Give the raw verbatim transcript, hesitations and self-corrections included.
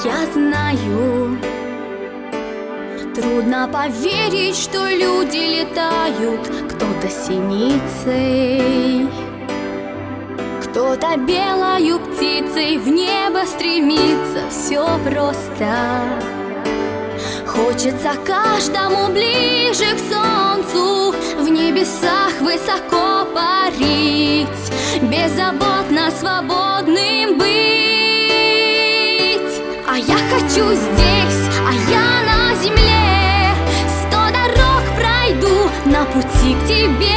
я знаю. Трудно поверить, что люди летают. Кто-то синицей, кто-то белою птицей в небо стремится. Все просто. Хочется каждому ближе к солнцу, в небесах высоко парить, беззаботно свободным быть. А я хочу здесь, а я на земле, сто дорог пройду на пути к тебе.